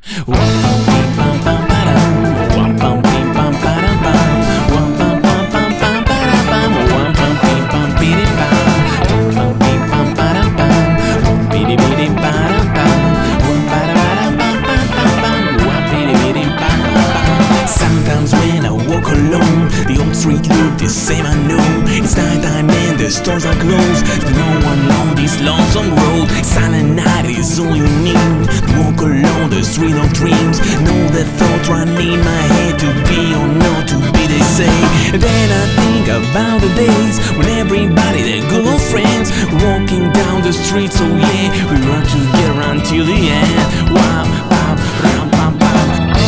Sometimes when I walk alone, the old street look the same, I know. It's nighttime and the stores are closed. There's no one on this lonesome road. Silent night is all you need. Walk alone the street of dreams. Know the thoughts running in my head, to be or not to be, they say. Then I think about the days when everybody, the good old friends, walking down the street, so yeah, we were together until the end. Wow, wow, ram, pam, pam.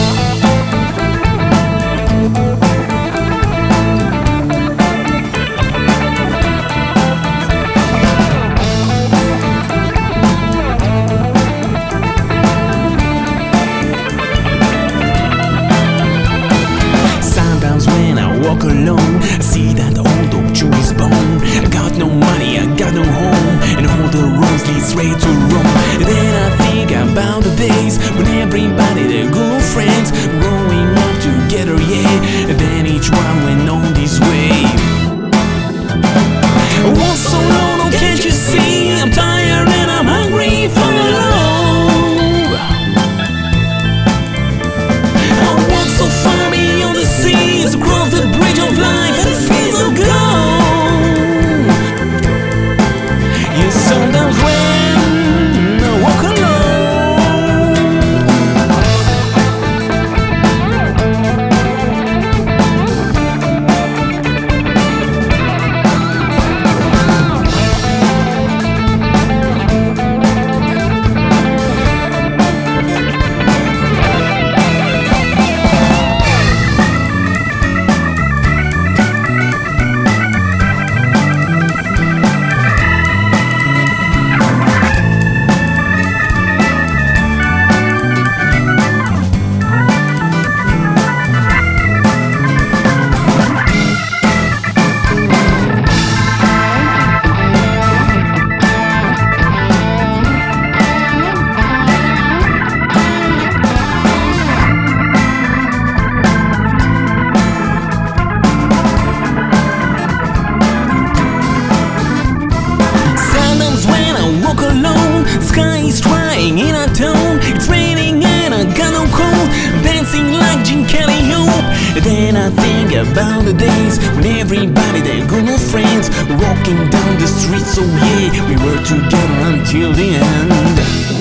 Walk alone, I see that old oak tree is bone. I got no money, I got no home, and all the roads lead straight to Rome. Then I think about the days when everybody, the good friends, growing up together, yeah. And then each one went on this way. I walk so long, oh, can't you see? I'm tired and I'm hungry for your love. I walk so far beyond the seas, across the bridge of life and feels so gone. Yeah, sometimes when I walk alone, sky is trying in a tone. It's raining and I got no cold, dancing like Gene Kelly, yo. Then I think about the days when everybody, they're good old friends, walking down the street, so yeah, we were together until the end.